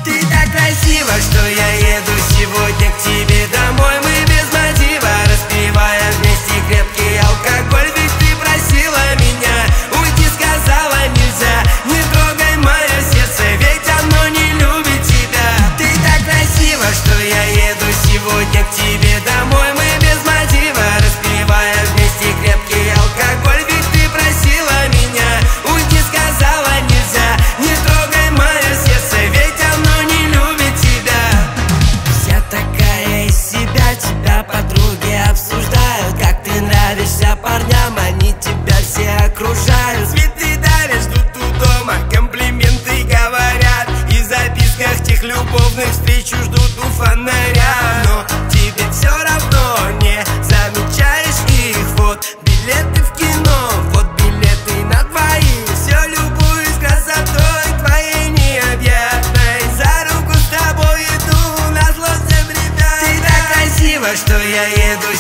Ты так красива, что я еду сегодня к тебе домой. Мы без мотива распиваем вместе крепкий алкоголь. Ведь ты просила меня уйти, сказала нельзя. Не трогай мое сердце, ведь оно не любит тебя. Ты так красива, что я еду сегодня к тебе домой. Мы без мотива распиваем вместе крепкий алкоголь. Ведь ты просила меня уйти, сказала нельзя. Не трогай мое сердце, ведь оно не любит тебя. Вся такая из себя, тебя подруги обсуждают. Как ты нравишься парням, они тебя все окружают. Цветы дарят, ждут у дома, комплименты говорят. И в записках тех любовных встречу ждут у фонаря. Но тебе все равно не замечаешь их. Вот билеты в кино, вот билеты на двоих. Все любуюсь красотой твоей необъятной. За руку с тобой иду, назло всем ребят. Ты так красива, что я еду